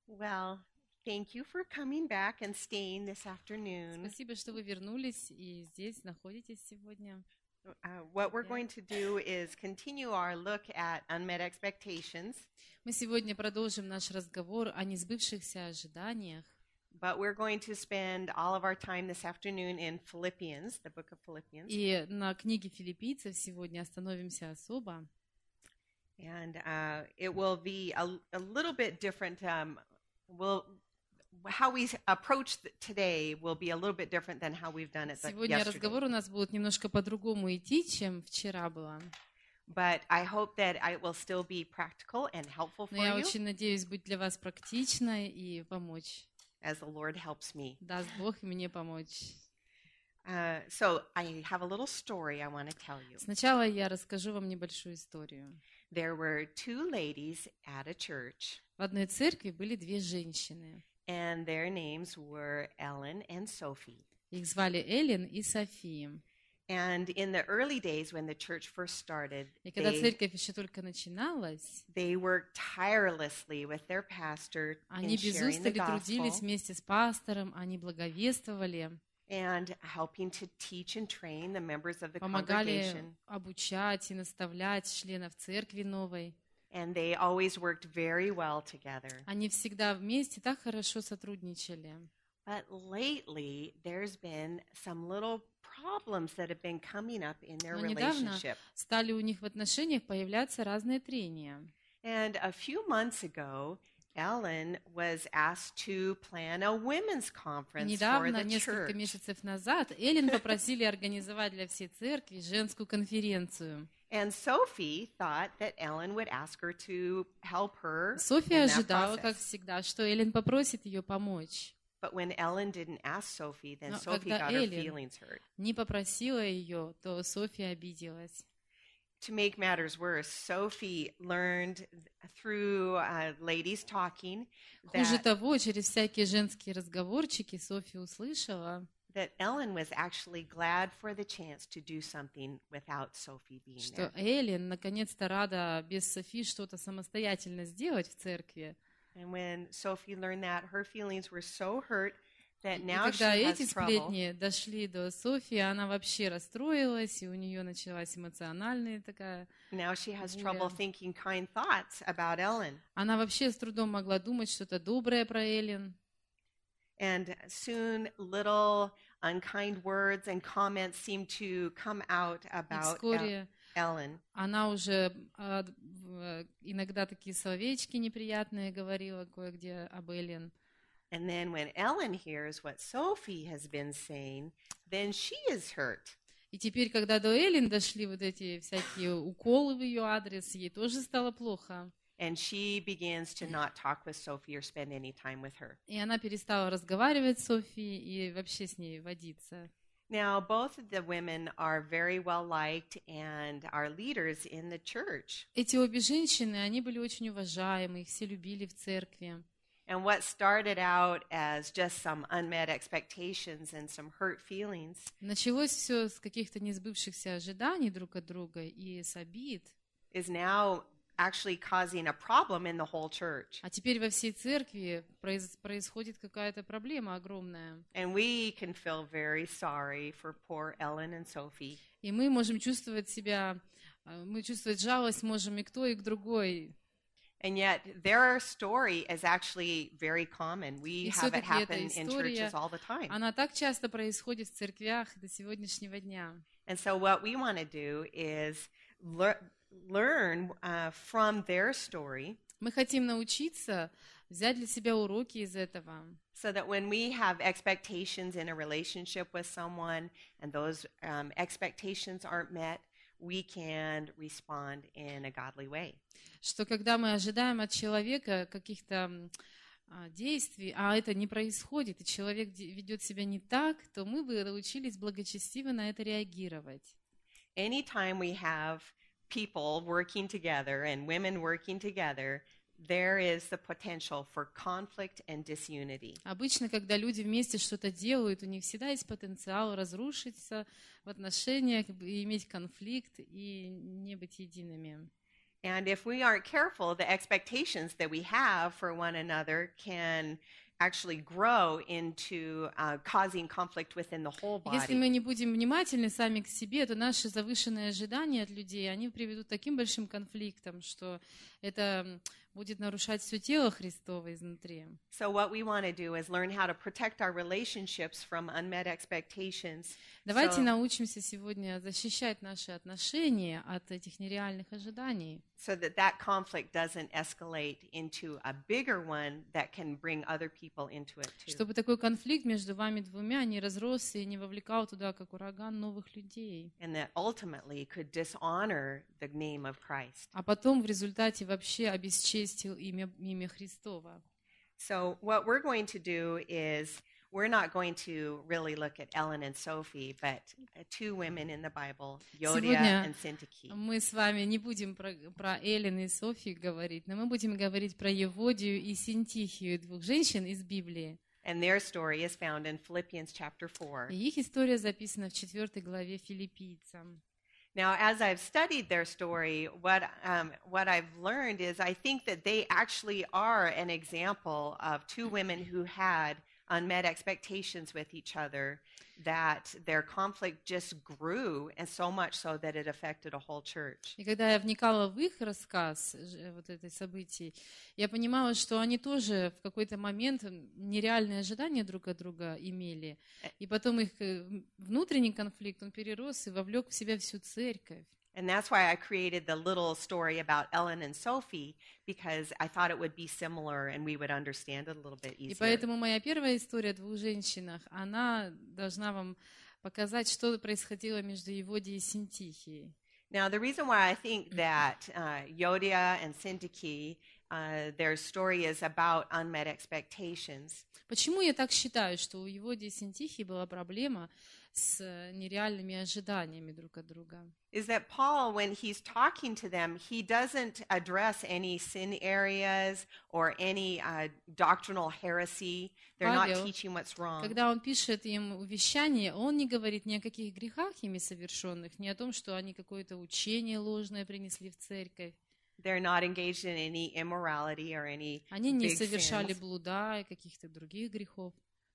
Well, thank you for coming back and staying this afternoon. Спасибо, что вы вернулись и здесь находитесь сегодня. What we're going to do is continue our look at unmet expectations, Мы сегодня продолжим наш разговор о несбывшихся ожиданиях. but we're going to spend all of our time this afternoon in Philippians, the book of Philippians. И на книге Филиппийцев сегодня остановимся особо. And it will be a little bit different. How we approach today will be a little bit different than how we've done it Сегодня yesterday. разговор у нас будет немножко по-другому идти, чем вчера было. But I hope that it will still be practical and helpful for Но я you очень надеюсь быть для вас практичной и помочь. as the Lord helps me. Даст Бог и мне помочь. So I have a little story I want to tell you. Сначала я расскажу вам небольшую историю. There were two ladies at a church, В одной церкви были две женщины. and their names were Ellen and Sophie. Их звали Эллен и София. And in the early days when the church first started, И когда церковь еще только начиналась, they worked tirelessly with their pastor они in без sharing the устали трудились gospel вместе с пастором, они благовествовали, and helping to teach and train the members of the помогали congregation. обучать и наставлять членов церкви новой. And they always worked very well together. Они всегда вместе так хорошо сотрудничали. But lately, there's been some little problems that have been coming up in their Но недавно relationship. стали у них в отношениях появляться разные трения. And a few months ago, Ellen was asked to plan a women's И conference for недавно, the несколько church. месяцев назад, Эллен попросили организовать для всей церкви женскую конференцию. And Sophie thought that Ellen would ask her to help her Софья in that ожидала, как process. всегда, что Эллен попросит ее помочь. But when Ellen didn't ask Sophie, then Но Sophie когда got her Эллен feelings hurt. не попросила ее, то Софья обиделась. To make matters worse, Sophie learned through ladies talking Хуже that того, через всякие женские разговорчики Софья услышала, Ellen was actually glad for the chance to do something without Sophie being что there. Эллен наконец-то рада без Софи что-то самостоятельно сделать в церкви. And when Sophie learned that, her feelings were so hurt that И now she когда has эти trouble. сплетни дошли до Софьи, она вообще расстроилась, и у нее началась эмоциональная такая... Now she has буря. trouble thinking kind thoughts about Ellen. Она вообще с трудом могла думать что-то доброе про Эллен. And soon little unkind words and comments seem to come out И about вскоре Ellen. она уже иногда такие словечки неприятные говорила кое-где об Эллен. And then when Ellen hears what Sophie has been saying, then she is hurt. И теперь, когда до Эллен дошли вот эти всякие уколы в ее адрес, ей тоже стало плохо. And she begins to not talk with Sophie or spend any time with her. И она перестала разговаривать с Софией и вообще с ней водиться. Now, both of the women are very well liked and are leaders in the church. Эти обе женщины, они были очень уважаемы, их все любили в церкви. And what started out as just some unmet expectations and some hurt feelings Началось все с каких-то несбывшихся ожиданий друг от друга и с обид. is now actually causing a problem in the whole church. А теперь во всей церкви происходит какая-то проблема огромная. And we can feel very sorry for poor Ellen and Sophie. И мы можем чувствовать себя, мы чувствовать жалость можем и к той, и к другой. And yet their story is actually very common. We И have it все-таки эта happen in история, churches all the time. она так часто происходит в церквях до сегодняшнего дня. And so what we want to do is learn from their story Мы хотим научиться взять для себя уроки из этого, so that when we have expectations in a relationship with someone and those expectations aren't met, we can respond in a godly way. что когда мы ожидаем от человека каких-то действий, а это не происходит, и человек ведет себя не так, то мы бы научились благочестиво на это реагировать. Anytime we have people working together and women working together, there is the potential for conflict and disunity. Обычно, когда люди вместе что-то делают, у них всегда есть потенциал разрушиться в отношениях, иметь конфликт и не быть едиными. And if we aren't careful, the expectations that we have for one another can actually grow into causing conflict within the whole Если body. мы не будем внимательны сами к себе, то наши завышенные ожидания от людей, они приведут к таким большим конфликтам, что это будет нарушать все тело Христово изнутри. So what we want to do is learn how to protect our relationships from unmet expectations. Давайте научимся сегодня защищать наши отношения от этих нереальных ожиданий, So that conflict doesn't escalate into a bigger one that can bring other people into it too. чтобы такой конфликт между вами двумя не разросся и не вовлекал туда, как ураган, новых людей. And that ultimately could dishonor the name of Christ. А потом в результате вообще обесчестил имя Христово. So what we're going to do is we're not going to really look at Ellen and Sophie, but two women in the Bible, Yodia Сегодня and Syntyche. мы с вами не будем про Эллен и Софию говорить, но мы будем говорить про Еводию и Синтихию, двух женщин из Библии. And their story is found in Philippians chapter 4. И их история записана в 4 главе Филиппийцам. Now, as I've studied their story, what I've learned is I think that they actually are an example of two women who had unmet expectations with each other, that their conflict just grew, and so much so that it affected a whole church. И когда я вникала в их рассказ, вот этой событий, я понимала, что они тоже в какой-то момент нереальные ожидания друг от друга имели. И потом их внутренний конфликт, он перерос и вовлек в себя всю церковь. And that's why I created the little story about Ellen and Sophie, because I thought it would be similar and we would understand it a little bit И easier. поэтому моя первая история о двух женщинах, она должна вам показать, что происходило между Еводией и Синтихией. Now, the reason why I think that Yodia and Syntyche, their story is about unmet expectations, Почему я так считаю, что у Еводии и Синтихии была проблема с нереальными ожиданиями друг от друга? is that Paul, when he's talking to them, he doesn't address any sin areas or any doctrinal heresy. They're not Павел, teaching what's wrong. Когда он пишет им увещание, он не говорит ни о каких грехах ими совершенных, ни о том, что они какое-то учение ложное принесли в церковь. They're not engaged in any immorality or any Они не big совершали sins. блуда и каких-то других грехов.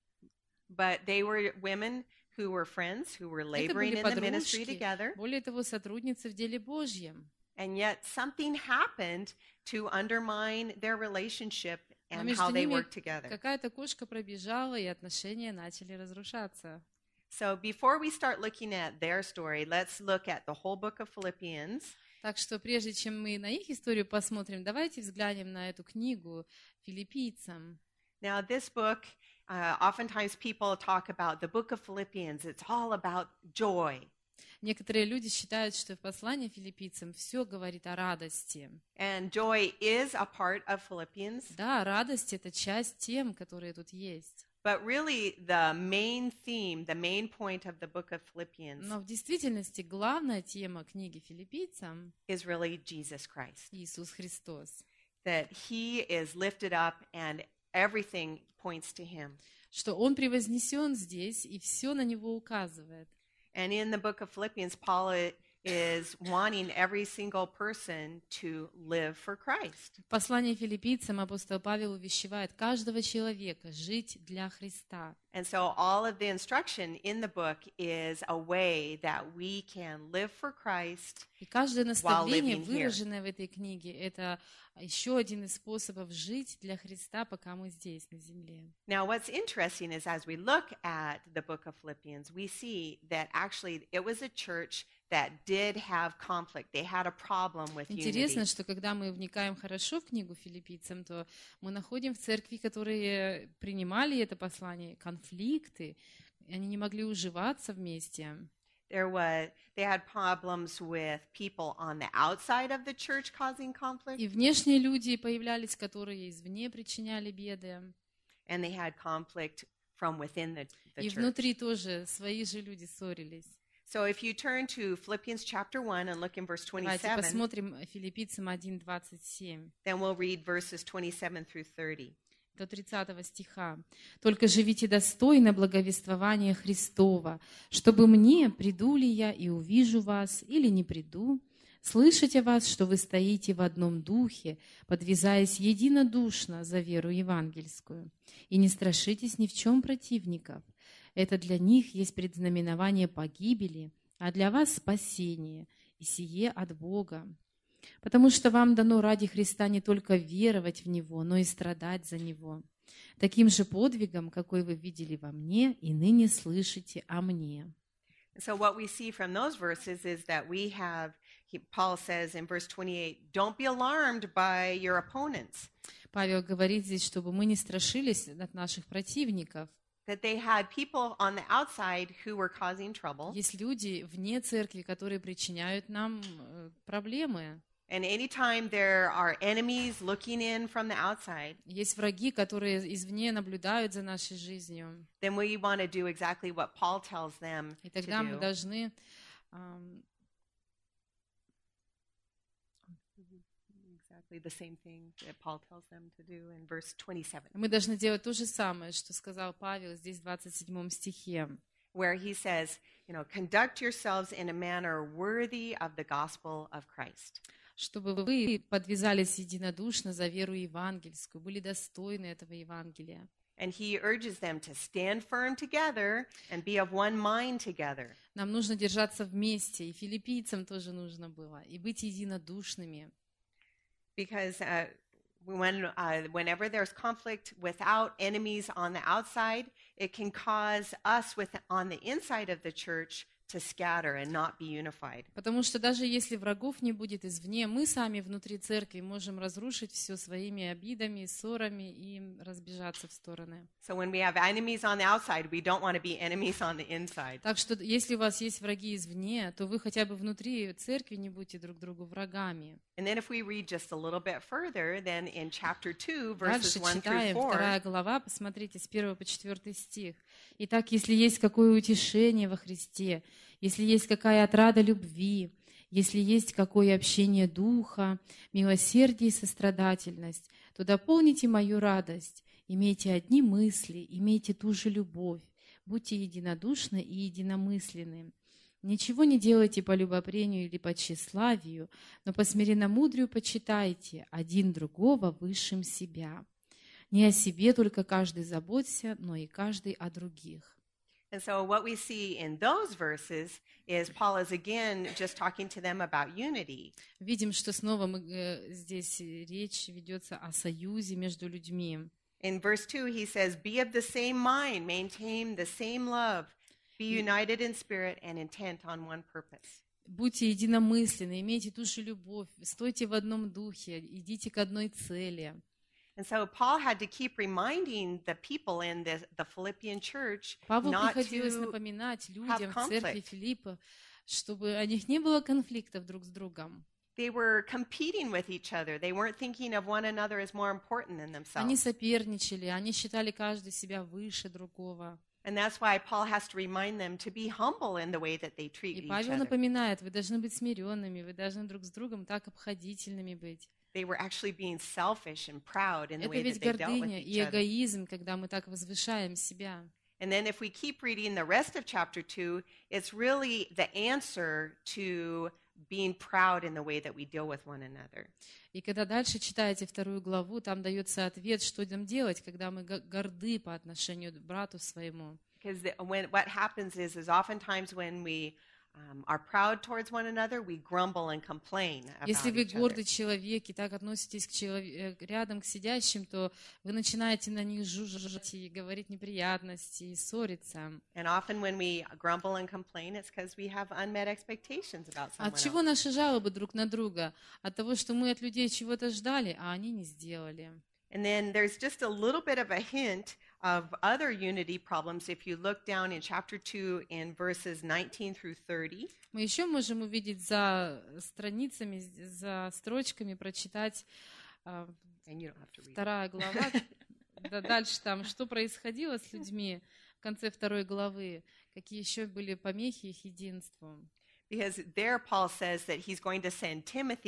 But they were women who were friends, who were Это laboring были in the ministry подружки, together. более того, сотрудницы в деле Божьем. And yet something happened to undermine their relationship Но and между how they ними work together. какая-то кошка пробежала, и отношения начали разрушаться. So before we start looking at their story, let's look at the whole book of Philippians. Так что прежде чем мы на их историю посмотрим, давайте взглянем на эту книгу филиппийцам. Now, this book, oftentimes people talk about the book of Philippians. It's all about joy. Некоторые люди считают, что в послании филиппийцам все говорит о радости. And joy is a part of Philippians. Да, радость — это часть тем, которые тут есть. But really, the main theme, the main point of the book of Philippians Но в действительности главная тема книги филиппийцам is really Jesus Christ. — Иисус Христос. That he is lifted up and everything points to him. Что Он превознесен здесь, и все на Него указывает. And in the book of Philippians, Paul is wanting every single person to live for Christ. В послании филиппийцам апостол Павел увещевает каждого человека жить для Христа. And so all of the instruction in the book is a way that we can live for Christ. И каждое наставление, living here. выраженное в этой книге, это еще один из способов жить для Христа, пока мы здесь, на земле. Now, what's interesting is as we look at the book of Philippians, we see that actually it was a church that did have conflict. They had a problem with Интересно, unity. что когда мы вникаем хорошо в книгу филиппийцам, то мы находим в церкви, которые принимали это послание, конфликты, и они не могли уживаться вместе. They had problems with people on the outside of the church causing conflict, И внешние люди появлялись, которые извне причиняли беды. and they had conflict from within the И church. внутри тоже свои же люди ссорились. So if you turn to Philippians chapter 1 and look in verse Давайте 27, посмотрим Филиппийцам 1:27. then we'll read verses 27 through 30. До 30 стиха. «Только живите достойно благовествования Христова, чтобы мне, приду ли я и увижу вас, или не приду, Слышать о вас, что вы стоите в одном духе, подвязаясь единодушно за веру евангельскую, и не страшитесь ни в чем противников. Это для них есть предзнаменование погибели, а для вас спасение, и сие от Бога. Потому что вам дано ради Христа не только веровать в Него, но и страдать за Него. Таким же подвигом, какой вы видели во мне, и ныне слышите о мне. So what we see from those verses is that we have, Paul says in verse 28, don't be alarmed by your opponents. Павел говорит здесь, чтобы мы не страшились от наших противников. That they had people on the outside who were causing trouble. Есть люди вне церкви, которые причиняют нам проблемы. And anytime there are enemies looking in from the outside, Есть враги, которые извне наблюдают за нашей жизнью. then we want to do exactly what Paul tells them И to тогда мы do. должны Exactly the same thing that Paul tells them to do in verse 27, мы должны делать то же самое, что сказал Павел здесь в 27 стихе, where he says, conduct yourselves in a manner worthy of the gospel of Christ. чтобы вы подвязались единодушно за веру евангельскую, были достойны этого Евангелия. And he urges them to stand firm together and be of one mind together. Нам нужно держаться вместе, и филиппийцам тоже нужно было, и быть единодушными. Because whenever there's conflict without enemies on the outside, it can cause us on the inside of the church to scatter and not be unified. Потому что даже если врагов не будет извне, мы сами внутри церкви можем разрушить все своими обидами, ссорами и разбежаться в стороны. So when we have enemies on the outside, we don't want to be enemies on the inside. Так что если у вас есть враги извне, то вы хотя бы внутри церкви не будьте друг другу врагами. And then if we read just a little bit further, then in chapter 2, verses Дальше 1 through читаем, 4, 2 глава, посмотрите, с 1 по 4 стих. «Итак, если есть какое утешение во Христе, если есть какая отрада любви, если есть какое общение духа, милосердие и сострадательность, то дополните мою радость, имейте одни мысли, имейте ту же любовь, будьте единодушны и единомысленны. Ничего не делайте по любопрению или по тщеславию, но по смиренномудрию почитайте один другого высшим себя. Не о себе только каждый заботься, но и каждый о других». And so what we see in those verses is Paul is again just talking to them about unity. Видим, что снова здесь речь ведется о союзе между людьми. In verse 2, he says, be of the same mind, maintain the same love, be united in spirit and intent on one purpose. Будьте единомысленны, имейте ту же любовь, стойте в одном духе, идите к одной цели. And so Paul had to keep reminding the people in the Philippian church Павлу not приходилось to напоминать людям в церкви conflict. Филиппа, чтобы у них не было конфликтов друг с другом. They were competing with each other. They weren't thinking of one another as more important than Они themselves. соперничали, они считали каждый себя выше другого. And that's why Paul has to remind them to be humble in the way that they treat И each Павел other. напоминает, вы должны быть смиренными, вы должны друг с другом так обходительными быть. They were actually being selfish and proud in the Это way ведь that they dealt with гордыня each и other. эгоизм, когда мы так возвышаем себя. And then if we keep reading the rest of chapter 2, it's really the answer to being proud in the way that we deal with one another. И когда дальше читаете 2 главу, там дается ответ, что нам делать, когда мы горды по отношению к брату своему. Because what happens is oftentimes when we are proud towards one another, we grumble and complain about Если вы each other. гордый человек и так относитесь рядом к сидящим, то вы начинаете на них жужжать и говорить неприятности, и ссориться. And often when we grumble and complain, it's because we have unmet expectations about someone От чего else. наши жалобы друг на друга? От того, что мы от людей чего-то ждали, а они не сделали. And then there's just a little bit of a hint of other unity problems if you look down in chapter 2 in verses 19 through 30. Мы еще можем увидеть за страницами, за строчками, прочитать And you don't have to read. 2 глава. Да, дальше там, что происходило с людьми в конце 2 главы, какие еще были помехи их единству. Because there Paul says that he's going to send Timothy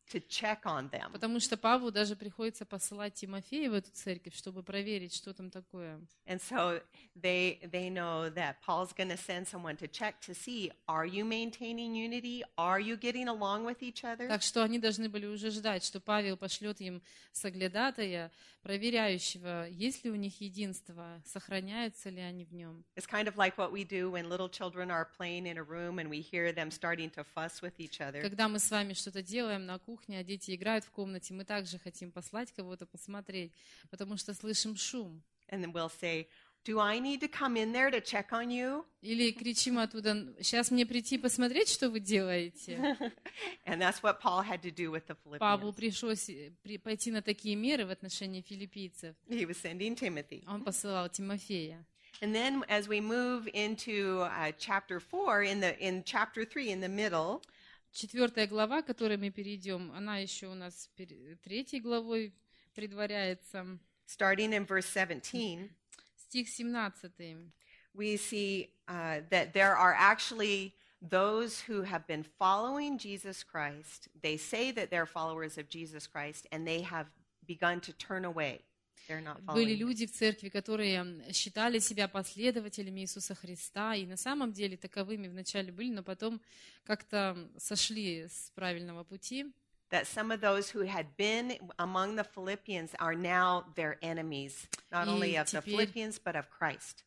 to check on them. Потому что Павлу даже приходится посылать Тимофея в эту церковь, чтобы проверить, что там такое. And so they know that Paul's going to send someone to check to see, are you maintaining unity? Are you getting along with each other? Так что они должны были уже ждать, что Павел пошлет им соглядатая, проверяющего, есть ли у них единство, сохраняются ли они в нем. It's kind of like what we do when little children are playing in a room and we hear them starting to fuss with each other. Когда мы с вами что-то делаем на кухне, а дети играют в комнате, мы также хотим послать кого-то посмотреть, потому что слышим шум. And then we'll say, do I need to come in there to check on you? Или кричим оттуда, сейчас мне прийти посмотреть, что вы делаете. And that's what Paul had to do with the Павлу Philippians. пришлось пойти на такие меры в отношении филиппийцев. He was sending Timothy. Он посылал Тимофея. And then as we move into chapter 4, in chapter 3, in the middle, 4 глава, к которой мы перейдем, она еще у нас 3 главой предваряется. starting in verse 17, Стих 17. we see that there are actually those who have been following Jesus Christ. They say that they're followers of Jesus Christ, and they have begun to turn away. They're not Были following. люди в церкви, которые считали себя последователями Иисуса Христа, и на самом деле таковыми вначале были, но потом как-то сошли с правильного пути. That some of those who had been among the Philippians are now their enemies, not only of the Philippians, but of Christ.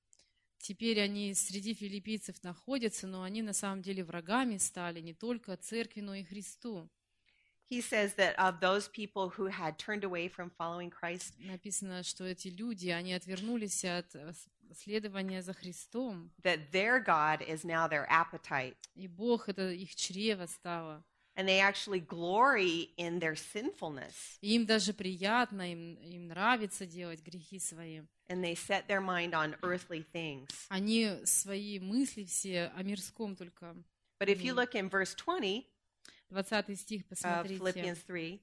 Теперь они среди филиппийцев находятся, но они на самом деле врагами стали не только церкви, но и Христу. He says that of those people who had turned away from following Christ, Написано, что эти люди, они отвернулись от следования за Христом, that their God is now their appetite. и Бог — это их чрево стало. And they actually glory in their sinfulness. И им даже приятно, им нравится делать грехи свои. And they set their mind on earthly things. Они свои мысли все о мирском только. But if you look in verse 20 20 стих, of посмотрите. Philippians 3,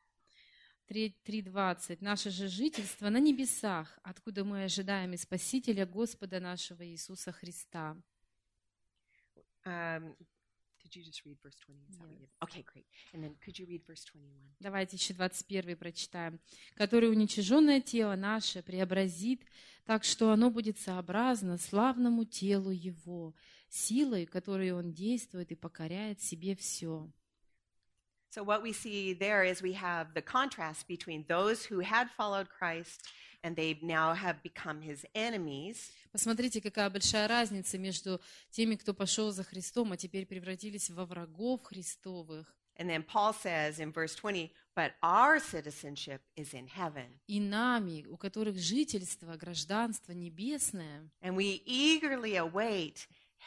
3:20. «Наше же жительство на небесах, откуда мы ожидаем и Спасителя Господа нашего Иисуса Христа». did you just read verse 20? Is that what you did? Okay, great. And then could you read verse 21? Давайте еще 21 прочитаем. «Который уничиженное тело наше преобразит, так что оно будет сообразно славному телу Его, силой, которой Он действует и покоряет себе все». So what we see there is we have the contrast between those who had followed Christ and they now have become his enemies. Посмотрите, какая большая разница между теми, кто пошел за Христом, а теперь превратились во врагов Христовых. And then Paul says in verse 20, but our citizenship is in heaven. И нами, у которых жительство, гражданство небесное, And we eagerly await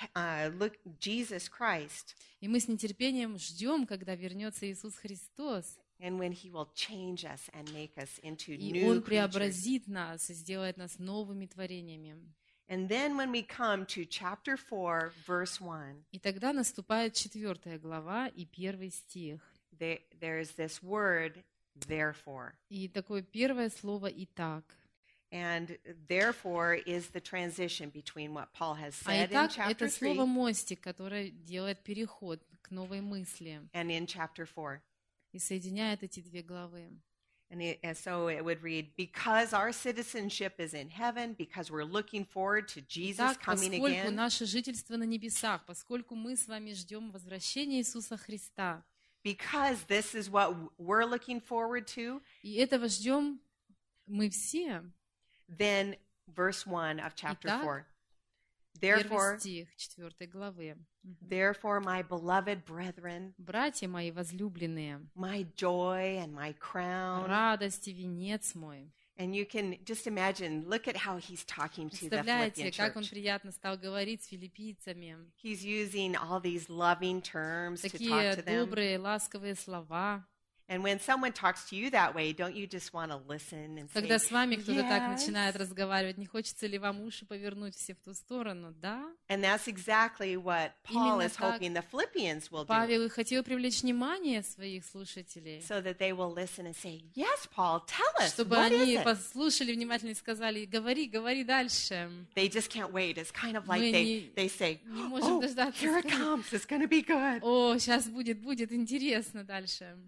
Jesus Christ и мы с нетерпением ждем, когда вернется Иисус Христос, and when he will change us and make us into и new Он creatures. преобразит нас и сделает нас новыми творениями. And then when we come to chapter 4, verse 1, И тогда наступает 4 глава и 1 стих. there's this word, therefore. И такое первое слово «итак». And therefore is the transition between what Paul has А said in итак, chapter это 3 слово «мостик», которое делает переход к новой мысли and in chapter 4. и соединяет эти две главы. And so it would read, because our citizenship is in heaven, because we're looking forward to Jesus Итак, coming поскольку again, наше жительство на небесах, поскольку мы с вами ждем возвращения Иисуса Христа, because this is what we're looking forward to, и этого ждем мы все, then verse 1 of chapter Итак, 4. первый Therefore, стих 4 главы. therefore, my beloved brethren, «Братья мои возлюбленные, my joy and my crown. радость и венец мой». And you can just imagine, look at how he's talking to the Представляете, Philippian как он church. приятно стал говорить с филиппийцами. He's using all these loving terms to Такие talk to them. добрые, ласковые слова. And when someone talks to you that way, don't you just want to listen and say, Когда с вами кто-то так yes? начинает разговаривать, не хочется ли вам уши повернуть все в ту сторону? Да. And that's exactly what Paul Именно is так hoping the Philippians will do, Павел и хотел привлечь внимание своих слушателей, so that they will listen and say, yes, Paul, tell us, чтобы what они is it? послушали внимательно и сказали: говори, говори дальше. They just can't wait. It's kind of like Мы they say, не можем oh, дождаться. here it comes. It's going to be good. О, сейчас будет интересно дальше.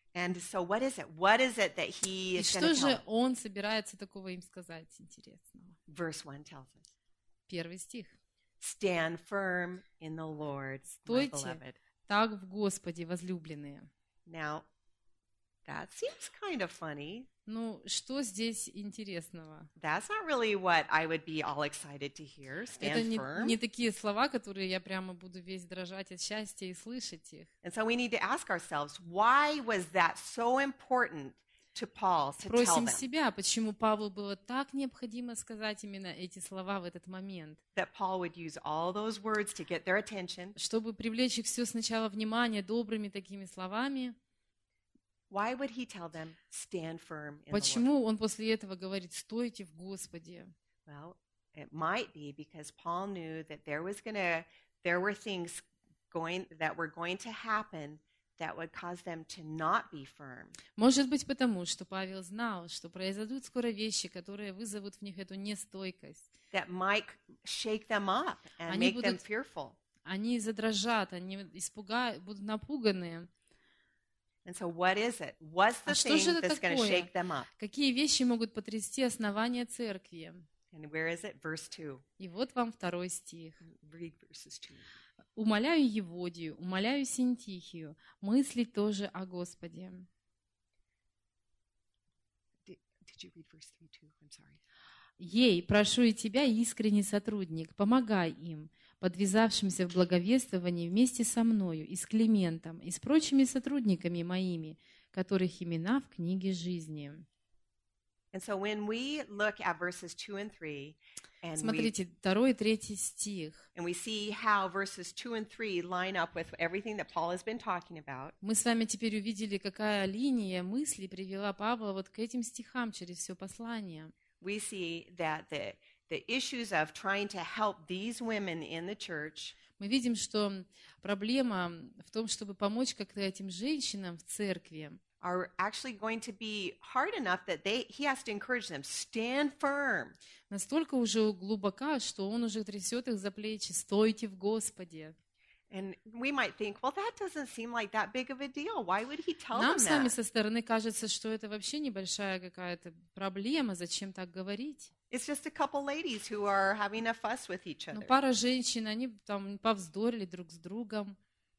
And so what is it? What is it that he И is что going to tell же them? он собирается такого им сказать интересного? Verse 1 tells us, 1 стих. stand firm in the Lord, my Стойте beloved. так в Господе, возлюбленные. Now, that seems kind of funny. Ну, что здесь интересного? That's not really what I would be all excited to hear. Это Stand firm. не такие слова, которые я прямо буду весь дрожать от счастья и слышать их. And so we need to ask ourselves, why was that so important to Paul to tell Спросим them себя, почему Павлу было так необходимо сказать именно эти слова в этот момент, that Paul would use all those words to get their attention? чтобы привлечь их все сначала внимание добрыми такими словами. Why would he tell them, stand firm in the Lord? Почему он после этого говорит, стойте в Господе? Well, it might be because Paul knew that there were things that were going to happen that would cause them to not be firm. Может быть, потому что Павел знал, что произойдут скоро вещи, которые вызовут в них эту нестойкость. That might shake them up and Они make them будут- fearful. Они задрожат, они будут напуганы. And so what is it? What's the А что thing же это that's going to такое? shake them up? Какие вещи могут потрясти основания церкви? And where is it? Verse 2. И вот вам 2 стих. Read verses 2. «Умоляю Еводию, умоляю Синтихию, мыслить тоже о Господе». Did you read verse 3 too? I'm sorry. «Ей, прошу и тебя, искренний сотрудник, помогай им, подвязавшимся в благовествовании вместе со мною и с Климентом, и с прочими сотрудниками моими, которых имена в книге жизни». And so when we look at verses 2 and 3, and Смотрите, 2 и 3 стих. we see how verses 2 and 3 line up with everything that Paul has been talking about, Мы с вами теперь увидели, какая линия мысли привела Павла вот к этим стихам через все послание. we see that the issues of trying to help these women in the church Мы видим, что проблема в том, чтобы помочь как-то этим женщинам в церкви, are actually going to be hard enough that he has to encourage them, stand firm. настолько уже глубока, что он уже трясет их за плечи. «Стойте в Господе». And we might think, well, that doesn't seem like that big of a deal. Why would he tell Нам them с вами that? со стороны кажется, что это вообще небольшая какая-то проблема. Зачем так говорить? It's just a couple ladies who are having a fuss with each Но other. пара женщин, они там повздорили друг с другом.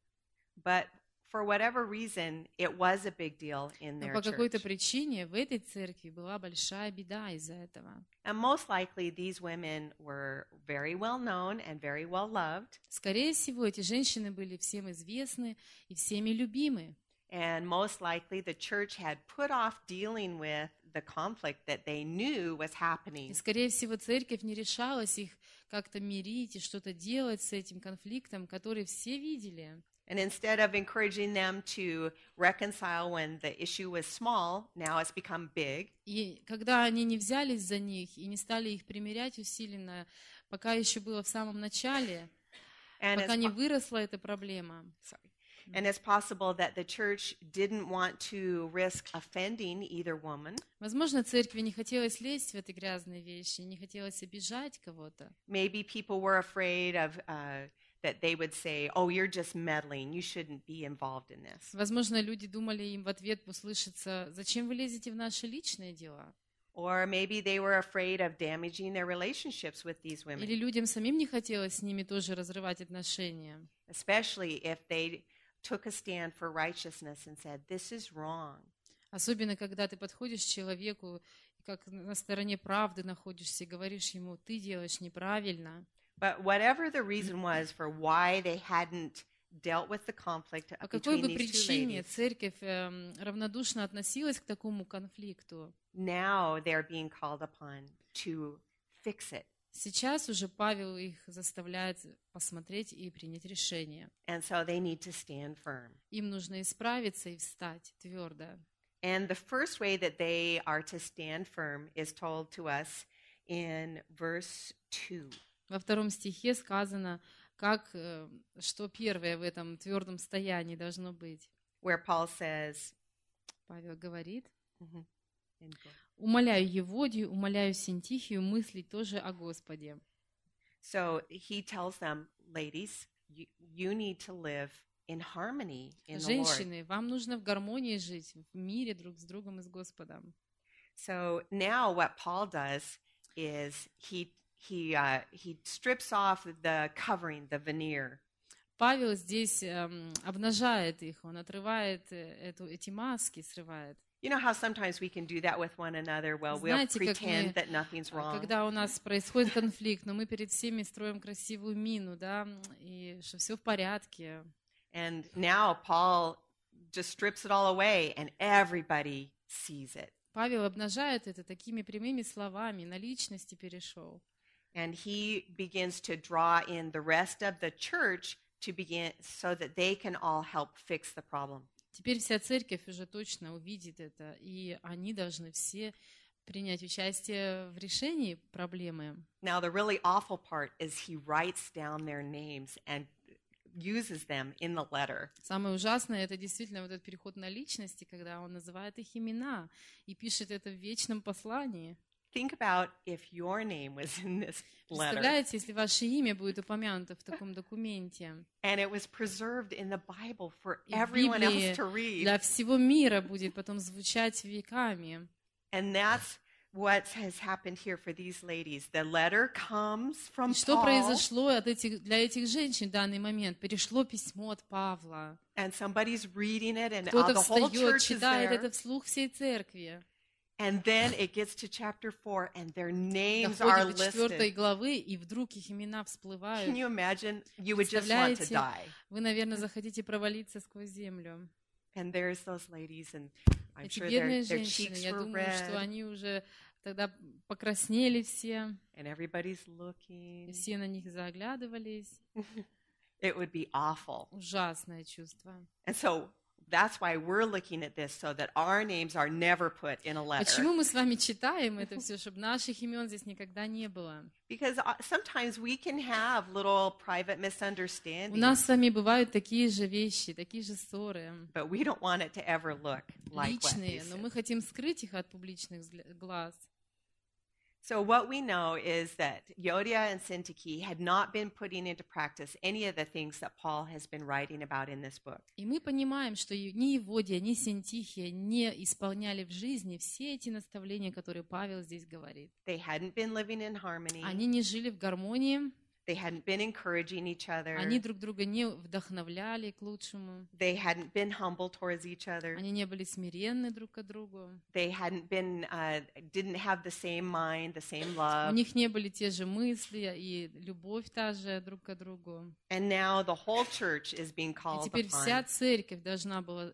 But for whatever reason, it was a big deal in Но their по какой-то church. причине в этой церкви была большая беда из-за этого. And most likely, these women were very well known and very well loved. Скорее всего, эти женщины были всем известны и всеми любимы. And most likely, the church had put off dealing with the conflict that they knew was И, happening. скорее всего, церковь не решалась их как-то мирить и что-то делать с этим конфликтом, который все видели. And instead of encouraging them to reconcile when the issue was small, now it's become big. И когда они не взялись за них и не стали их примирять усиленно, пока еще было в самом начале, And пока it's, не выросла эта проблема, and it's possible that the church didn't want to risk offending either woman. возможно, церкви не хотелось лезть в эти грязные вещи, не хотелось обижать кого-то. Maybe people were afraid of that they would say, "Oh, you're just meddling. You shouldn't be involved in this." Возможно, люди думали им в ответ услышаться: «Зачем вы лезете в наши личные дела?» Or maybe they were afraid of damaging their relationships with these women, Или людям самим не хотелось с ними тоже разрывать отношения. especially if they took a stand for righteousness and said, "This is wrong." Особенно, когда ты подходишь к человеку, и как на стороне правды находишься, и говоришь ему: «Ты делаешь неправильно». But whatever the reason was for why they hadn't dealt with the conflict По какой between бы these two причине ladies, церковь равнодушно относилась к такому конфликту, now they're being called upon to fix it. сейчас уже Павел их заставляет посмотреть и принять решение. And so they need to stand firm. Им нужно исправиться и встать твердо. And the first way that they are to stand firm is told to us in verse 2. Во 2 стихе сказано, что первое в этом твердом стоянии должно быть. Where Paul says, Павел говорит: and go. «Умоляю Еводию, умоляю Синтихию мыслить тоже о Господе». So he tells them, ladies, you need to live in harmony in the Lord. Женщины, вам нужно в гармонии жить, в мире друг с другом и с Господом. So now what Paul does is he strips off the covering, the veneer. Павел здесь обнажает их, он отрывает эти маски, срывает. You know how sometimes we can do that with one another? Well, we'll Знаете, как pretend that nothing's wrong. когда у нас происходит конфликт, но мы перед всеми строим красивую мину, да, и что все в порядке. And now Paul just strips it all away and everybody sees it. Павел обнажает это такими прямыми словами, на личности перешел. And he begins to draw in the rest of the church to begin so that they can all help fix the problem. Теперь вся церковь уже точно увидит это, и они должны все принять участие в решении проблемы. Now, the really awful part is he writes down their names and uses them in the letter. Самое ужасное — это действительно вот этот переход на личности, когда он называет их имена и пишет это в вечном послании. Think about if your name was in this letter Представляете, если ваше имя будет упомянуто в таком документе, and it was preserved in the Bible for и в everyone else Библии to read. для всего мира будет потом звучать веками. And that's what has happened here for these ladies. The letter comes from И что Paul, произошло для этих женщин в данный момент? Перешло письмо от Павла. and somebody's reading it, and Кто-то the whole встает, church is читает there. это вслух всей церкви. And then it gets to chapter 4, and their names are Доходит до 4 listed. главы, и вдруг их имена Can всплывают. you imagine? You would just want to Представляете? die. Вы, наверное, захотите провалиться сквозь землю. And there's those ladies, and I'm Эти sure бедные their женщины, cheeks я were думаю, что red, они уже тогда покраснели все, and everybody's и looking. все на них заглядывались. It would be awful. Ужасное чувство. And so that's why we're looking at this, so that our names are never put in a letter. Почему мы с вами читаем это все, чтобы наших имен здесь никогда не было? Because sometimes we can have little private У misunderstandings, нас с вами бывают такие же вещи, такие же ссоры, but we don't want it to ever look like what личные, these но is. мы хотим скрыть их от публичных глаз. So what we know is that Yodia and Syntyche had not been putting into practice any of the things that Paul has been writing about in this book. И мы понимаем, что ни Еводия, ни Синтихия не исполняли в жизни все эти наставления, которые Павел здесь говорит. They hadn't been living in harmony. Они не жили в гармонии, They hadn't been encouraging each other. они друг друга не вдохновляли к лучшему, They hadn't been humble towards each other. они не были смиренны друг к другу, They hadn't been, didn't have the same mind, the same у love. них не были те же мысли и любовь та же друг к другу. And now the whole church is being И called теперь вся upon. церковь должна была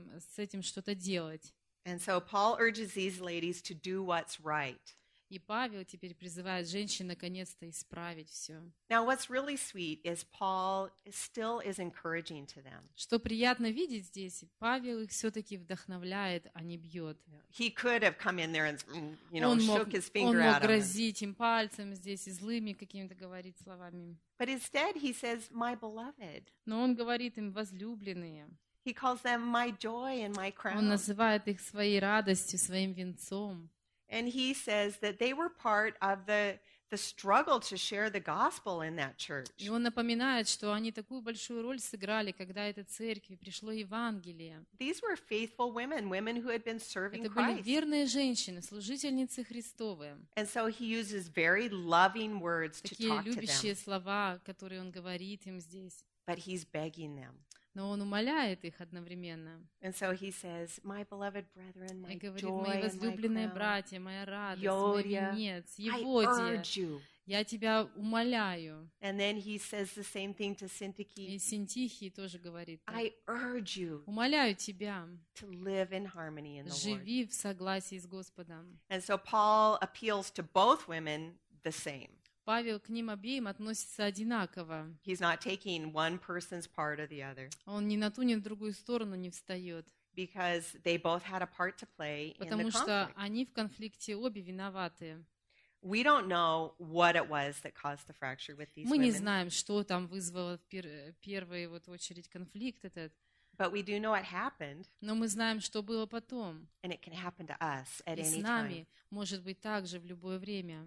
с этим что-то делать. And so Paul urges these ladies to do what's right. И Павел теперь призывает женщин наконец-то исправить все. Now, what's really sweet is Paul still is encouraging to them. Что приятно видеть здесь, Павел их все-таки вдохновляет, а не бьет. He could have come in there and, Он мог shook his finger мог at them. грозить им пальцем здесь и злыми какими-то говорить словами. But instead, he says, my beloved. Но он говорит им возлюбленные. He calls them my joy and my Он crown. называет их своей радостью, своим венцом. And he says that they were part of the struggle to share the gospel in that church. И он напоминает, что они такую большую роль сыграли, когда этой церкви пришло Евангелие. These were faithful women who had been serving Это были Christ. верные женщины, служительницы Христовы. And so he uses very loving words to Такие talk to любящие them, слова, которые он говорит им здесь. but he's begging them. Но он умоляет их одновременно. And so he says, my beloved brethren, И my говорит, joy мои and my возлюбленные crown, братья, моя радость, мой Yodia, венец, I Еводия, urge you. я тебя умоляю. And then he says the same thing to И Syntyche. Синтихий тоже говорит так. I urge you Умоляю тебя, to live in harmony in the Lord. живи в согласии с Господом. And so Paul appeals to both women the same. Павел к ним обеим относится одинаково. He's not taking one person's part or the other, Он ни на ту, ни на другую сторону не встает, because they both had a part to play in the потому что conflict. они в конфликте обе виноваты. We don't know what it was that caused the fracture with these Мы не women, знаем, что там вызвало в первую вот очередь конфликт этот, but we do know it happened, но мы знаем, что было потом. and it can happen to us at И с any time. нами может быть так же в любое время.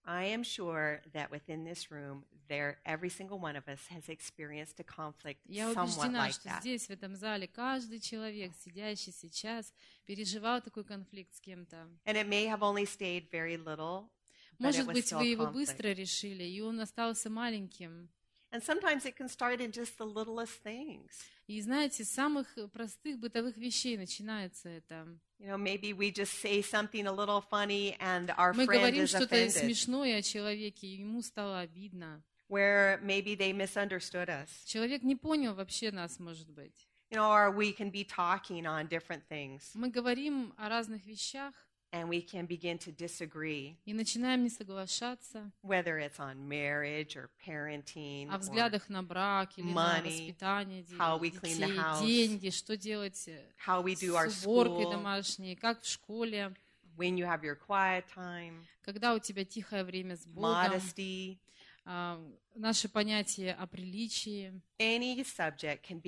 I am sure that within this room, every single one of us has experienced a conflict Я somewhat убеждена, like что that. здесь, в этом зале, каждый человек, сидящий сейчас, переживал такой конфликт с кем-то. And it may have only stayed very little, but it Может was быть, still вы a его conflict. быстро решили, и он остался маленьким. And sometimes it can start in just the littlest things. И знаете, с самых простых бытовых вещей начинается это. You know, maybe we just say something a little funny and our Мы friend говорим is что-то offended, смешное о человеке, и ему стало обидно. where maybe they misunderstood us. Человек не понял вообще нас, может быть. You know, or we can be talking on different things Мы говорим о разных вещах and we can begin to disagree, и начинаем не соглашаться whether it's on marriage or parenting о or взглядах на брак или на money, воспитание how we clean the детей, house, деньги, что делать how we do our с уборкой school, домашней, как в школе, when you have your quiet time, когда у тебя тихое время с Богом, modesty. наше понятие о приличии. Any subject can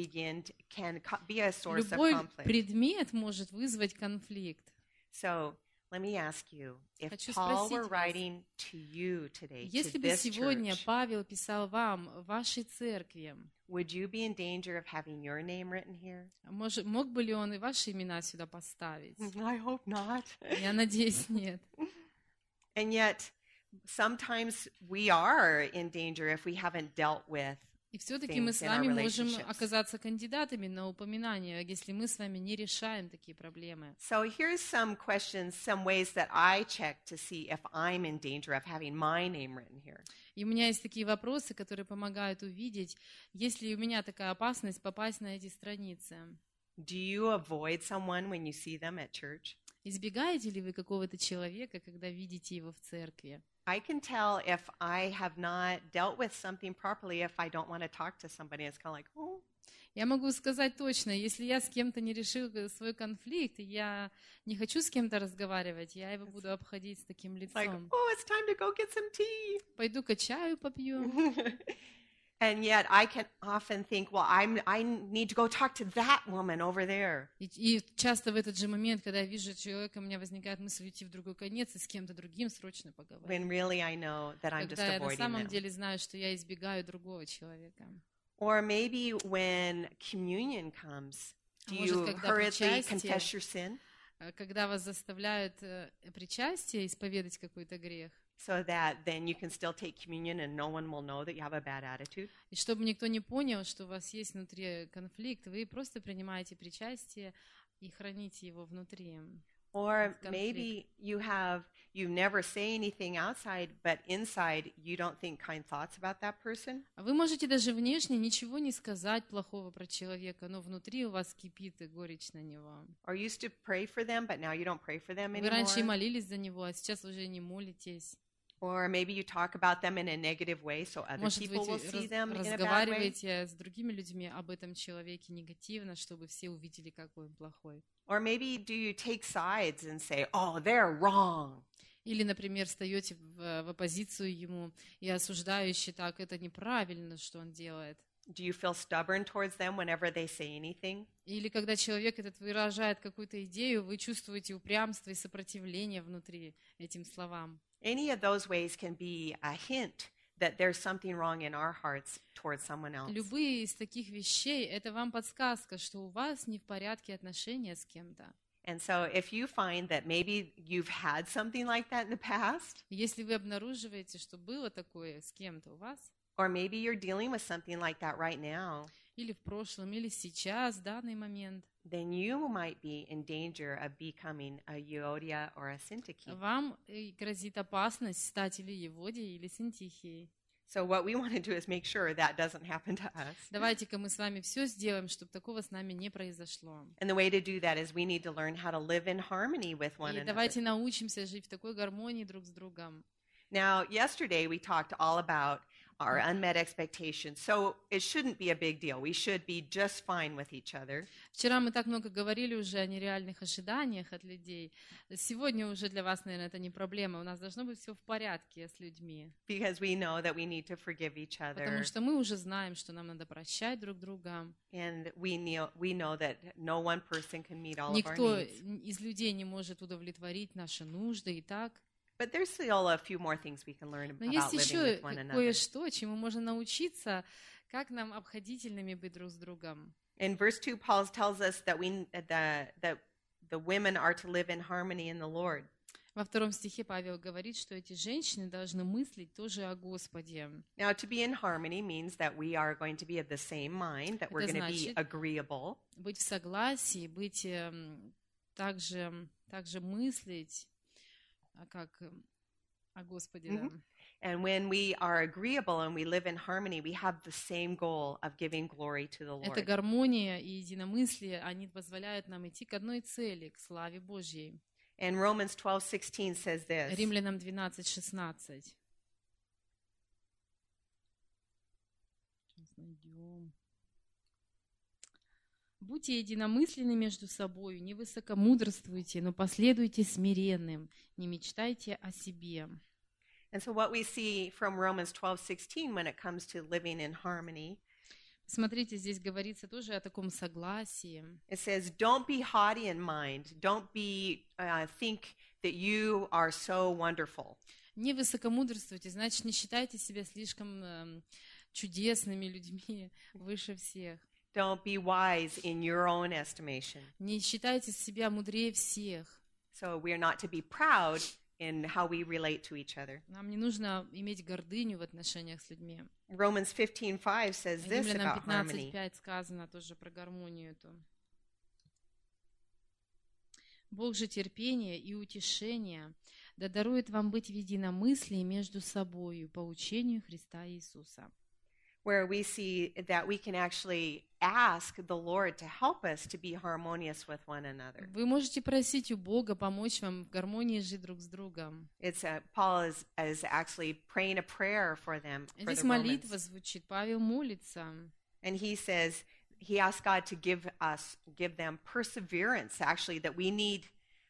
be a source of Любой conflict. предмет может вызвать конфликт. So let me ask you, if Хочу Paul спросить were вас, writing to you today, to если бы this сегодня church, Павел писал вам, вашей церкви, would you be in danger of having your name written here? мог бы ли он и ваши имена сюда поставить? I hope not. Я надеюсь, нет. And yet, sometimes we are in danger if we haven't dealt with. И все-таки мы с things in вами our можем relationships. оказаться кандидатами на упоминание, если мы с вами не решаем такие проблемы. So here's some questions, some ways that I check to see if I'm in danger of having my name written here. И у меня есть такие вопросы, которые помогают увидеть, есть ли у меня такая опасность попасть на эти страницы. Do you avoid someone when you see them at church? Избегаете ли вы какого-то человека, когда видите его в церкви? I can tell if I have not dealt with something properly if I don't want to talk to somebody. It's kind of like, oh. Я могу сказать точно, если я с кем-то не решил свой конфликт, и я не хочу с кем-то разговаривать, я его буду обходить с таким It's like, лицом. oh, it's time to go get some tea. Пойду-ка чаю попью. And yet I can often think, well, I need to go talk to that woman over there. И часто в этот же момент, когда я вижу человека, у меня возникает мысль уйти в другой конец и с кем-то другим срочно поговорить. When really I know that I'm just Когда я на avoiding самом them. деле знаю, что я избегаю другого человека. Or maybe when communion comes, do Может, you когда hurriedly причастие, confess your sin когда вас заставляют причастие исповедать какой-то грех, so that then you can still take communion and no one will know that you have a bad attitude? и чтобы никто не понял, что у вас есть внутри конфликт, вы просто принимаете причастие и храните его внутри. Or Conflict. maybe you never say anything outside, but inside you don't think kind thoughts about that person. Вы можете даже внешне ничего не сказать плохого про человека, но внутри у вас кипит и горечь на него. Or you used to pray for them, but now you don't pray for them Вы раньше и anymore. молились за него, а сейчас уже не молитесь. Or maybe you talk about them in a negative way so other Может, вы people will see them in a bad way. разговариваете с другими людьми об этом человеке негативно, чтобы все увидели, какой он плохой. Or maybe do you take sides and say, oh, they're wrong. Или, например, встаете в оппозицию ему и осуждаете так, это неправильно, что он делает. Do you feel stubborn towards them whenever they say anything? Или когда человек этот выражает какую-то идею, вы чувствуете упрямство и сопротивление внутри этим словам. Any of those ways can be a hint that there's something wrong in our hearts towards someone else. Любые из таких вещей – это вам подсказка, что у вас не в порядке отношения с кем-то. And so if you find that maybe you've had something like that in the past, Если вы обнаруживаете, что было такое с кем-то у вас, or maybe you're dealing with something like that right now, или в прошлом, или сейчас, в данный момент, then you might be in danger of becoming a Euodia or a Syntyche. вам грозит опасность стать или Еводией, или Синтихией. So what we want to do is make sure that doesn't happen to us. Давайте-ка мы с вами все сделаем, чтобы такого с нами не произошло. And the way to do that is we need to learn how to live in harmony with one И another. давайте научимся жить в такой гармонии друг с другом. Now, yesterday we talked all about our unmet expectations, so it shouldn't be a big deal. We should be just fine with each other. Вчера мы так много говорили уже о нереальных ожиданиях от людей. Сегодня уже для вас, наверное, это не проблема. У нас должно быть все в порядке с людьми. Because we know that we need to forgive each other. Потому что мы уже знаем, что нам надо прощать друг друга. And we know that no one person can meet all of our Никто needs. из людей не может удовлетворить наши нужды и так. But there's still a few more things we can learn Но about есть living еще with one another. кое-что, чему можно научиться, как нам обходительными быть друг с другом. In verse 2, Paul tells us that the women are to live in harmony in the Lord. Во 2 стихе Павел говорит, что эти женщины должны мыслить тоже о Господе. Now, to be in harmony means that we are going to be of the same mind, that we're Это going to be значит agreeable. быть в согласии, быть также мыслить, как о Господе. Да. And when we are agreeable and we live in harmony, we have the same goal of giving glory to the Эта Lord. гармония и единомыслие, они позволяют нам идти к одной цели, к славе Божьей. And Romans 12:16 says this. Римлянам 12:16. Сейчас найдем. Будьте единомысленны между собой, не высокомудрствуйте, но последуйте смиренным, не мечтайте о себе. And so what we see from Romans 12:16 when it comes to living in harmony, Смотрите, здесь говорится тоже о таком согласии. it says, don't be haughty in mind. Don't think that you are so wonderful. Не высокомудрствуйте, значит, не считайте себя слишком чудесными людьми, выше всех. Don't be wise in your own estimation. Не считайте себя мудрее всех. So we are not to be proud in how we relate to each other. Нам не нужно иметь гордыню в отношениях с людьми. Romans 15:5 says this Римлянам about harmony. 15:5 сказано тоже про гармонию эту. Бог же терпения и утешения да дарует вам быть в единомыслии между собою по учению Христа Иисуса. Where we see that we can actually ask the Lord to help us to be harmonious with one another. Вы можете просить у Бога помочь вам в гармонии жить друг с другом. Paul is actually praying a prayer for them, for Здесь the молитва Romans. звучит, Павел молится. And he says, he asks God to give them perseverance, actually, that we need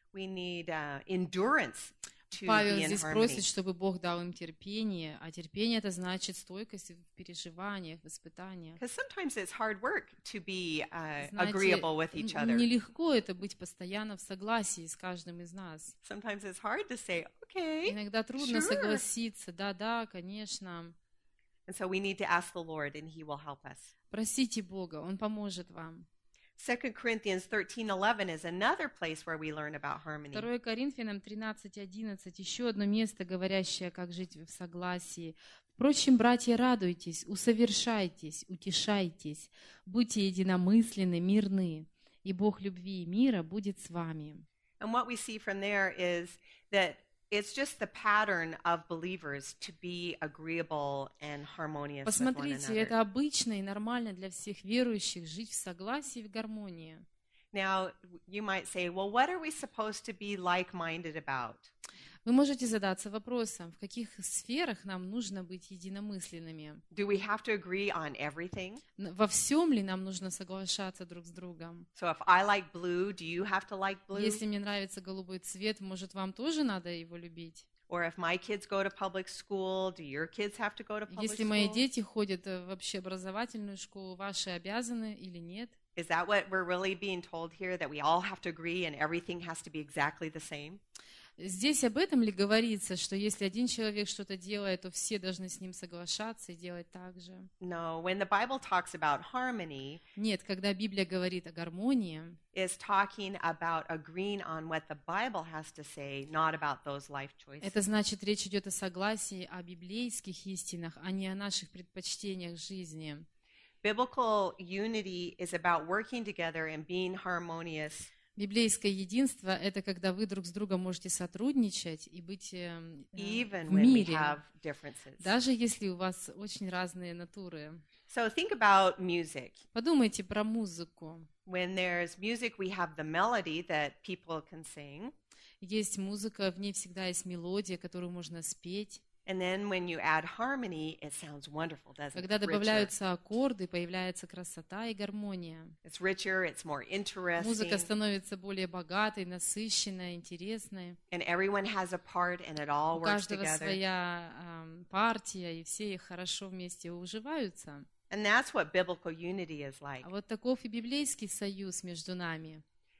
endurance to Павел be in здесь harmony. просит, чтобы Бог дал им терпение, а терпение это значит стойкость в переживаниях, в испытаниях. Because sometimes it's hard work to be Знаете, agreeable with each other. нелегко это быть постоянно в согласии с каждым из нас. Sometimes it's hard to say, okay. Иногда трудно sure. согласиться. Да, конечно. And so we need to ask the Lord, and He will help us. Просите Бога, Он поможет вам. 2 Corinthians 13:11 is another place where we learn about harmony. 2 Коринфянам 13:11, еще одно место, говорящее, как жить в согласии. Впрочем, братья, радуйтесь, усовершайтесь, утешайтесь, будьте единомысленны, мирны, и Бог любви и мира будет с вами. And what we see from there is that it's just the pattern of believers to be agreeable and harmonious with one Посмотрите, another. это обычно и нормально для всех верующих жить в согласии и в гармонии. Now, you might say, well, what are we supposed to be like-minded about? Вы можете задаться вопросом, в каких сферах нам нужно быть единомысленными? Do we have to agree on everything? Во всем ли нам нужно соглашаться друг с другом? So if I like blue, do you have to like blue? Если мне нравится голубой цвет, может, вам тоже надо его любить? Or if my kids go to public school, do your kids have to go to public Если мои school? дети ходят в общеобразовательную школу, ваши обязаны или нет? Is that what we're really being told here, that we all have to agree and everything has to be exactly the same? Здесь об этом ли говорится, что если один человек что-то делает, то все должны с ним соглашаться и делать так же? No, when the Bible talks about harmony, Нет, когда Библия говорит о гармонии, is talking about agreeing on what the Bible has to say, not about those life choices. это значит, речь идет о согласии, о библейских истинах, а не о наших предпочтениях жизни. Biblical unity is about working together and being harmonious. Библейское единство – это когда вы друг с другом можете сотрудничать и быть Even в when we мире, have differences. даже если у вас очень разные натуры. So think about music. Подумайте про музыку. When there's music, we have the melody that people can sing. Есть музыка, в ней всегда есть мелодия, которую можно спеть. And then when you add harmony, it sounds wonderful, doesn't it? Когда It's richer. добавляются аккорды, появляется красота и гармония. It's richer, it's more Музыка interesting, становится более богатой, насыщенной, интересной. and everyone has a part, and it all У works каждого together. своя партия, и все их хорошо вместе уживаются. And that's what biblical unity is like. А вот таков и библейский союз между нами.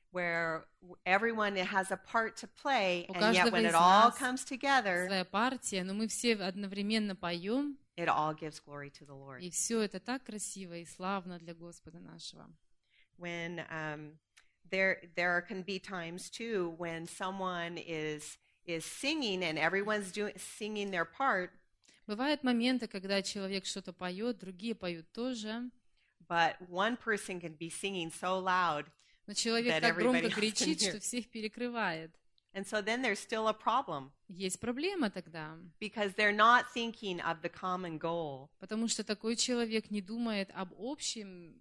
where everyone has a part to play, У and yet каждого when it из all нас comes together, своя партия, но мы все одновременно поем, it all gives glory to the Lord. и все это так красиво и славно для Господа нашего. When there can be times too when someone is singing and everyone's singing their part, Бывают моменты, когда человек что-то поет, другие поют тоже, but one person can be singing so loud но человек that так громко everybody else can кричит, hear. что всех перекрывает. And so then there's still a problem Есть проблема тогда, because they're not thinking of the common goal. потому что такой человек не думает об общем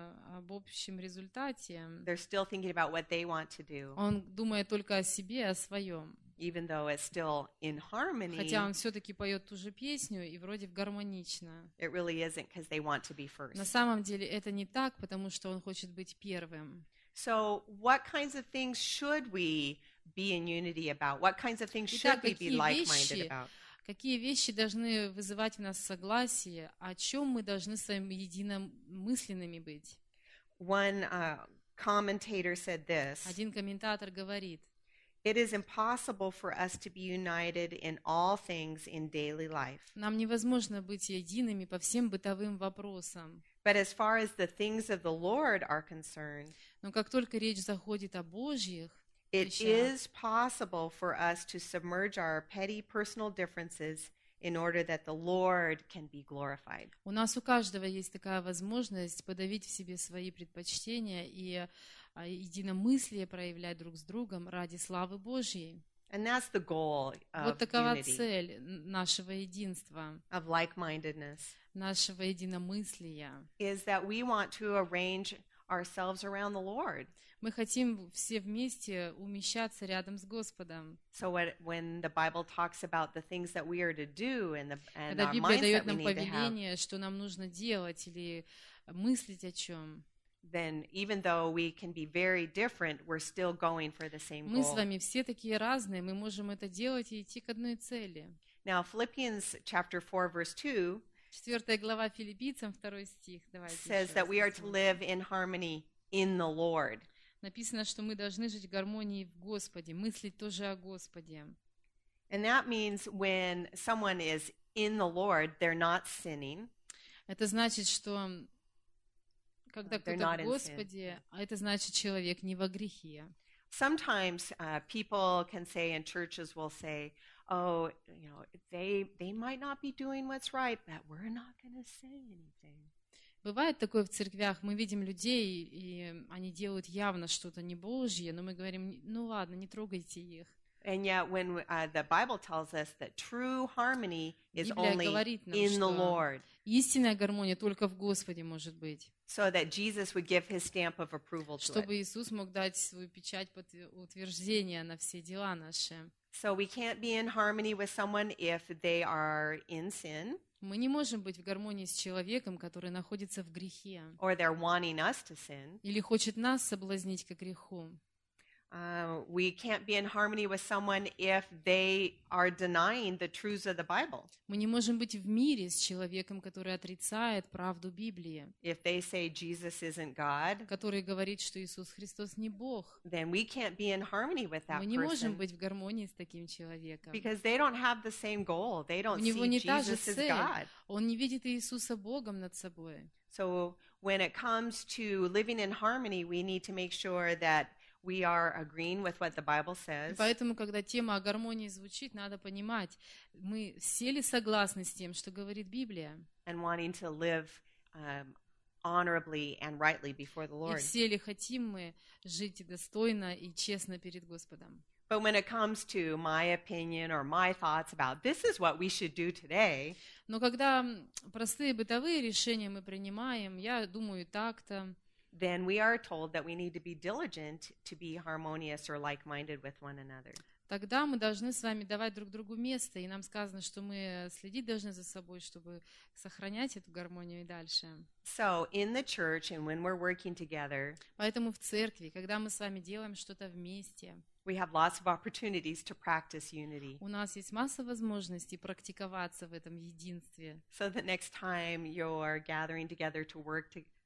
результате. They're still thinking about what they want to do, Он думает только о себе, о своем. even though it's still in harmony. Хотя он все-таки поет ту же песню и вроде гармонично. It really isn't because they want to be first. На самом деле это не так, потому что он хочет быть первым. So what kinds of things should we be in unity about? What kinds of things should Итак, we be like-minded about? какие вещи должны вызывать в нас согласие, о чем мы должны с вами единомысленными быть? One commentator said this: Один комментатор говорит, "It is impossible for us to be united in all things in daily life. нам невозможно быть едиными по всем бытовым вопросам. But as far as the things of the Lord are concerned, Но как только речь заходит о Божьих it вещах, is possible for us to submerge our petty personal differences in order that the Lord can be glorified." у нас у каждого есть такая возможность подавить в себе свои предпочтения и единомыслие проявлять друг с другом ради славы Божьей. And that's the goal Вот of такова unity, цель нашего единства, of like-mindedness, нашего единомыслия. is that we want to arrange ourselves around the Lord. Мы хотим все вместе умещаться рядом с Господом. So when the Bible talks about the things that we are to do and Когда our Библия mindset дает we нам need to have, повеление, что нам нужно делать или мыслить о чем, then even though we can be very different, we're still going for the same мы с goal. вами все такие разные, мы можем это делать и идти к одной цели. Now, Philippians chapter 4, verse 2 4 глава Филиппийцам, 2 стих. Давайте says еще that раз we are to посмотрим. live in harmony in the Lord. Написано, что мы должны жить в гармонии в Господе, мыслить тоже о Господе. And that means when someone is in the Lord, they're not sinning. Это значит, что когда They're кто-то not в in sin. Господе, а это значит, человек не во грехе. Sometimes people can say, and churches will say, "Oh, you know, they might not be doing what's right, but we're not going to say anything." Бывает такое в церквях, мы видим людей, и они делают явно что-то не Божье, но мы говорим, ну ладно, не трогайте их. And yet, when the Bible tells us that true harmony is Библия only говорит нам, in the что Lord, истинная гармония только в Господе может быть, so that Jesus would give his stamp of approval to it. чтобы Иисус мог дать свою печать утверждения на все дела наши. So we can't be in harmony with someone if they are in sin Мы не можем быть в гармонии с человеком, который находится в грехе or they're wanting us to sin. или хочет нас соблазнить к греху. We can't be in harmony with someone if they are denying the truths of the Bible. Мы не можем быть в мире с человеком, который отрицает правду Библии, If they say Jesus isn't God, который говорит, что Иисус Христос не Бог. then we can't be in harmony with that Мы не можем person быть в гармонии с таким человеком. because they don't have the same goal. They У don't него see не та же Jesus as цель. God. Он не видит Иисуса Богом над собой. So when it comes to living in harmony, we need to make sure that we are agreeing with what the Bible И says. поэтому, когда тема о гармонии звучит, надо понимать, мы все ли согласны с тем, что говорит Библия? And wanting to live honorably and rightly before the И Lord. все ли хотим мы жить достойно и честно перед Господом? But when it comes to my opinion or my thoughts about this is what we should do today, Но когда простые бытовые решения мы принимаем, я думаю так-то, then we are told that we need to be diligent to be harmonious or like-minded with one another. тогда мы должны с вами давать друг другу место, и нам сказано, что мы следить должны за собой, чтобы сохранять эту гармонию и дальше. So in the church and when we're working together, Поэтому в церкви, когда мы с вами делаем что-то вместе, we have lots of opportunities to practice unity. у нас есть масса возможностей практиковаться в этом единстве. So the next time you're gathering together to work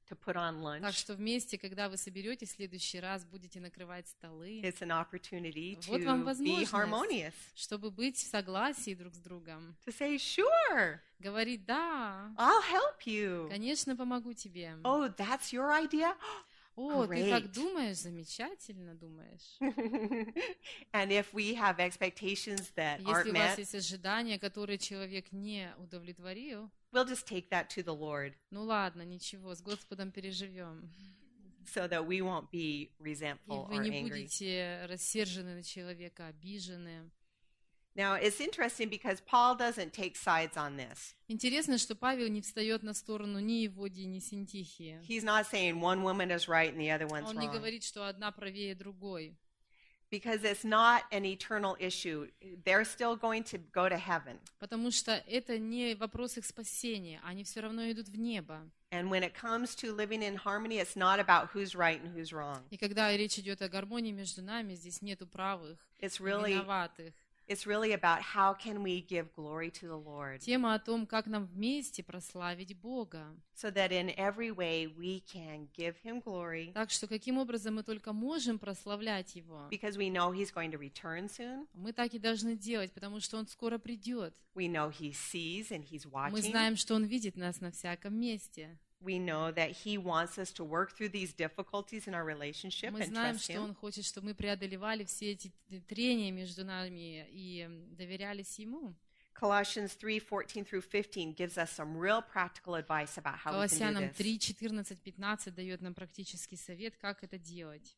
to put on Так lunch. что вместе, когда вы соберетесь в следующий раз, будете накрывать столы. It's an opportunity Вот вам to be возможность, harmonious, чтобы быть в согласии друг с другом. to say, sure, Говорить, да, I'll help you. конечно, помогу тебе. Oh, that's your idea? О, ты так great. думаешь? Замечательно думаешь. And if we have expectations that Если aren't у вас met, есть ожидания, которые человек не удовлетворил, we'll just take that to the Lord ну ладно, ничего, с Господом переживем. so that we won't be И resentful вы or не angry. будете рассержены на человека, обижены. Now, it's interesting because Paul doesn't take sides on this. Интересно, что Павел не встает на сторону ни Еводии, ни Синтихии. He's not saying one woman is right and the other one's Он не wrong. говорит, что одна правее другой. Because it's not an eternal issue. They're still going to go to heaven. Потому что это не вопрос их спасения. Они все равно идут в небо. And when it comes to living in harmony, it's not about who's right and who's wrong. И когда речь идет о гармонии между нами, здесь нету правых It's и really виноватых. about how can we give glory to the Lord Тема о том, как нам вместе прославить Бога. so that in every way we can give him glory Так что каким образом мы только можем прославлять Его? because we know he's going to return soon. Мы так и должны делать, потому что Он скоро придет. We know he sees and he's Мы watching. знаем, что Он видит нас на всяком месте. We know that he wants us to work through these difficulties in our relationship Мы and знаем, trust что him. Он хочет, чтобы мы преодолевали все эти трения между нами и доверялись Ему. Colossians 3:14 through 15 gives us some real practical advice about how we can do Колоссянам this. 3, 14, 15 дает нам практический совет, как это делать.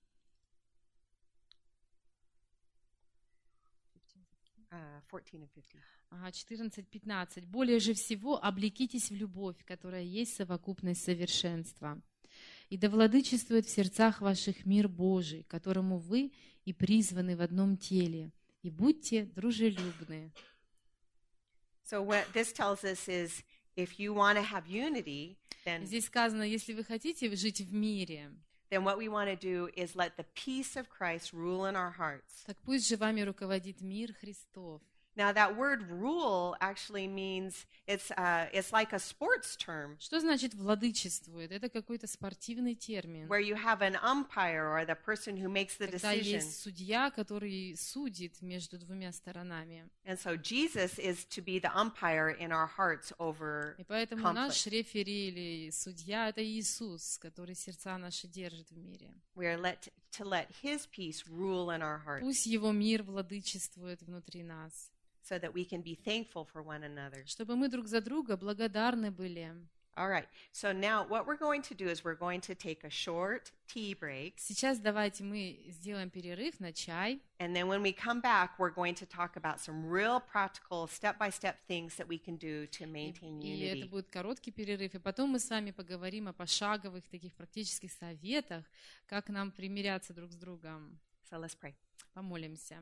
14 and 15. Ага, 14-15. «Более же всего облекитесь в любовь, которая есть совокупность совершенства. И да владычествует в сердцах ваших мир Божий, которому вы и призваны в одном теле. И будьте дружелюбны». So what this tells us is if you want to have unity, then Здесь сказано, если вы хотите жить в мире, what we want to do is let the peace of Christ rule in our hearts. так пусть же вами руководит мир Христов. Now that word rule actually means it's like a sports term Что значит владычествует? Это какой-то спортивный термин. where you have an umpire or the person who makes the Когда decision. есть судья, который судит между двумя сторонами. And so Jesus is to be the umpire in our hearts over И поэтому conflict. наш рефери или судья — это Иисус, который сердца наши держит в мире. We are to let his peace rule in our hearts Пусть Его мир владычествует внутри нас, so that we can be thankful for one another. чтобы мы друг за друга благодарны были. All right. So now what we're going to do is we're going to take a short tea break. Сейчас давайте мы сделаем перерыв на чай. And then when we come back, we're going to talk about some real practical step-by-step things that we can do to maintain И это unity. будет короткий перерыв. И потом мы с вами поговорим о пошаговых таких практических советах, как нам примиряться друг с другом. So let's pray. Помолимся.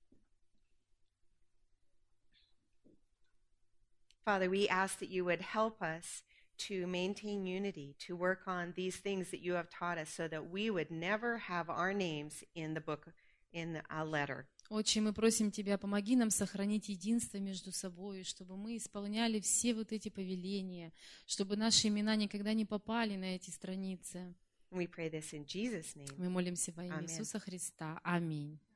Father, we ask that you would help us to maintain unity, to work on these things that you have taught us so that we would never have our names in the book, in a letter. Отче, мы просим Тебя, помоги нам сохранить единство между собой, чтобы мы исполняли все вот эти повеления, чтобы наши имена никогда не попали на эти страницы. And we pray this in Jesus' name. Мы молимся во имя Аминь. Иисуса Христа. Аминь.